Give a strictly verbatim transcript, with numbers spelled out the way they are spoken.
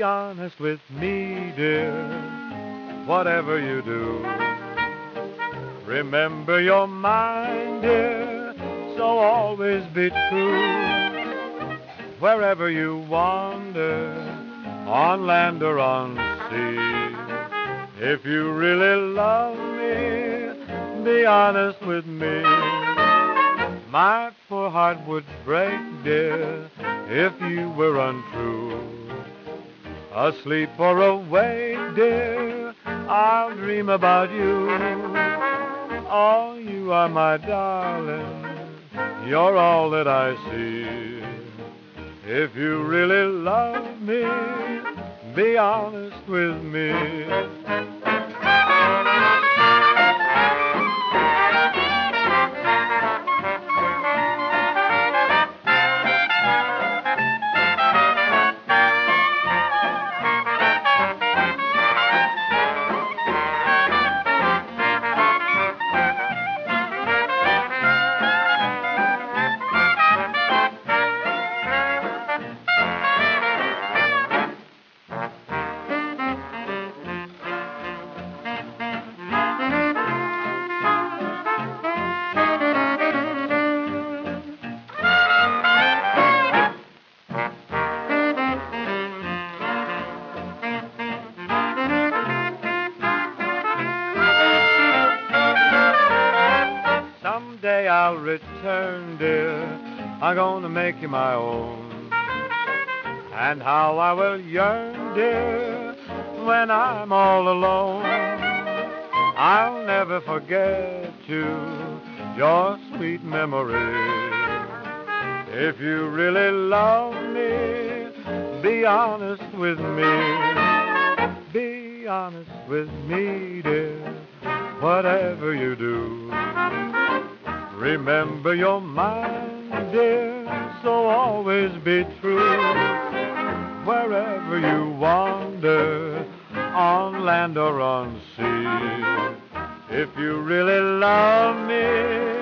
Be honest with me, dear, whatever you do. Remember you're mine, dear, so always be true. Wherever you wander, on land or on sea, if you really love me, be honest with me. My poor heart would break, dear, if you were untrue. Asleep or awake, dear, I'll dream about you. Oh, you are my darling, you're all that I see. If you really love me, be honest with me. Someday I'll return, dear, I'm gonna make you my own. And how I will yearn, dear, when I'm all alone. I'll never forget you, your sweet memory. If you really love me, be honest with me. Be honest with me, dear, whatever you do. Remember you're mine, dear, so always be true. Wherever you wander, on land or on sea, if you really love me,